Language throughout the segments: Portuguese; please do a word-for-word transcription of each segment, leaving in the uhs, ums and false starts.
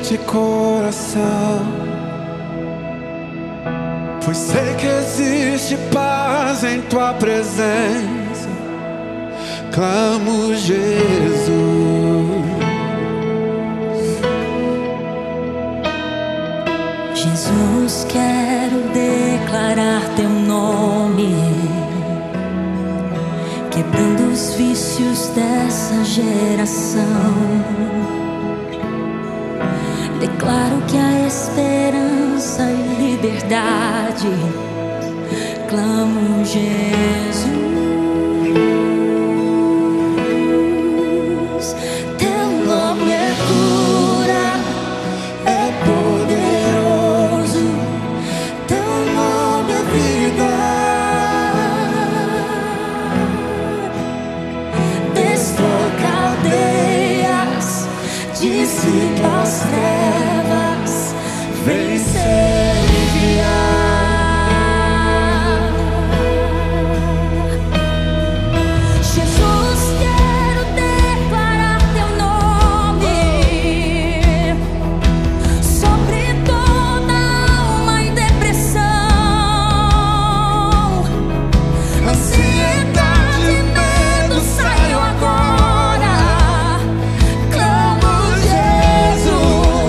de coração, pois sei que existe paz em tua presença. Clamo, Jesus. Jesus, quero declarar teu nome, quebrando os vícios dessa geração. Declaro que há esperança e liberdade. Clamo, Jesus. Teu nome é cura, é poderoso. Teu nome é vida. Destrói cadeias, dissipa as trevas, vence enviar. Jesus, quero declarar teu nome sobre toda alma em depressão, ansiedade e medo, saiam agora. Clamo, Jesus.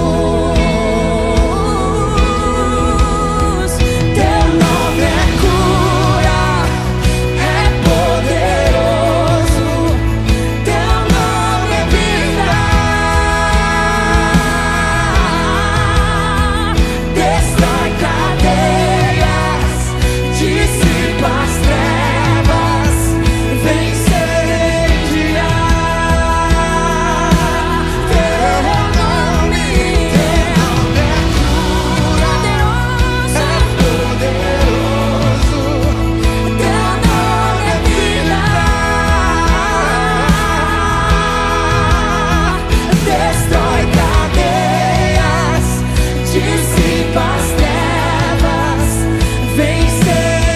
Teu nome é cura, é poderoso. Teu nome é vida. Destrói cadeias, dissipa as trevas, vence enviar. Teu nome é cura, é poderoso. Teu nome é vida. Destrói cadeias, dissipa as trevas, vence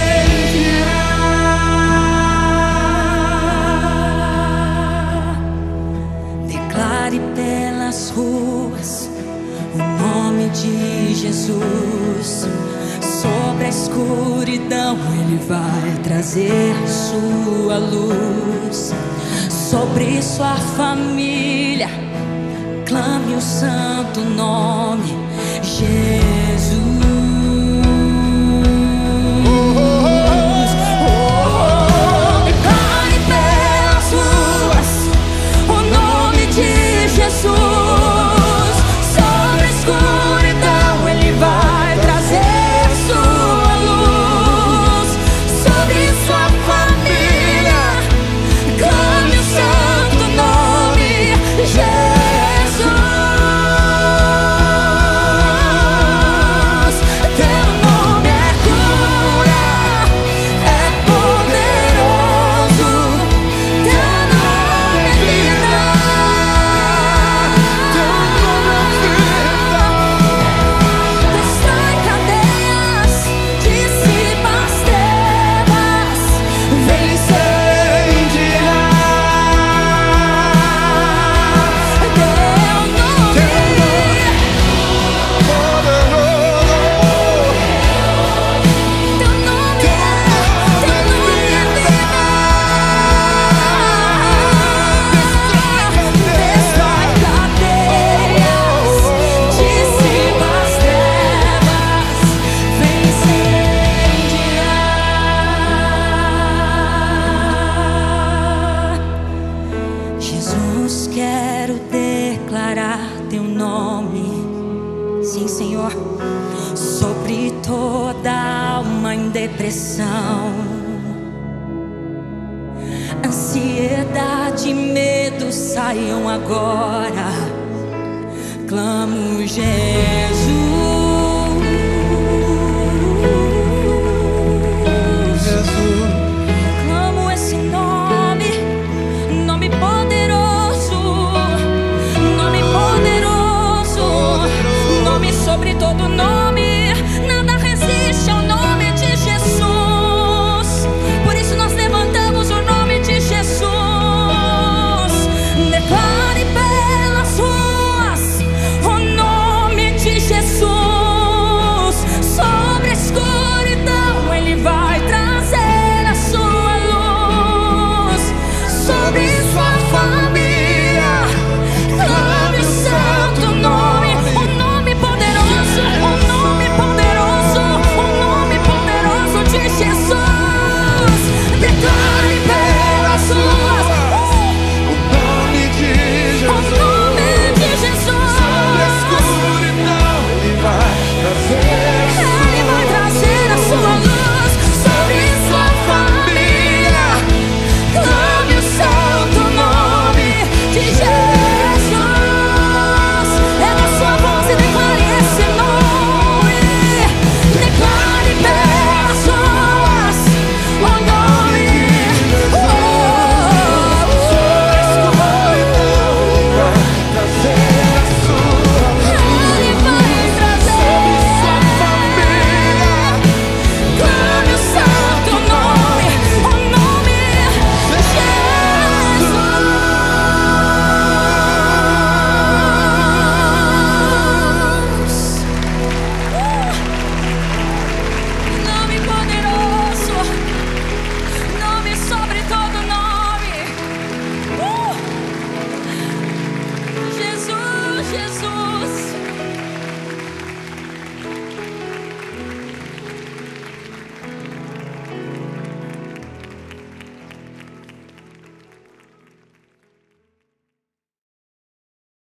enviar. Declare pelas ruas o nome de Jesus. Sobre a escuridão Ele vai trazer sua luz. Sobre sua família clame o santo nome, Jesus. Declare pelas ruas o nome de Jesus. Sobre a escuridão Ele vai trazer sua luz. Sobre sua família clame o santo nome, Jesus. Teu nome é cura, é poderoso. Teu nome é vida. Teu nome é vida. Destrói cadeias, dissipa as trevas, vence enviar. Teu nome é poderoso. Teu nome é, teu nome é vida. Destrói cadeias, dissipa as trevas, vence enviar. Jesus, quero declarar teu nome, sim, Senhor, sobre toda alma em depressão, ansiedade e medo, saiam agora. Clamo, Jesus.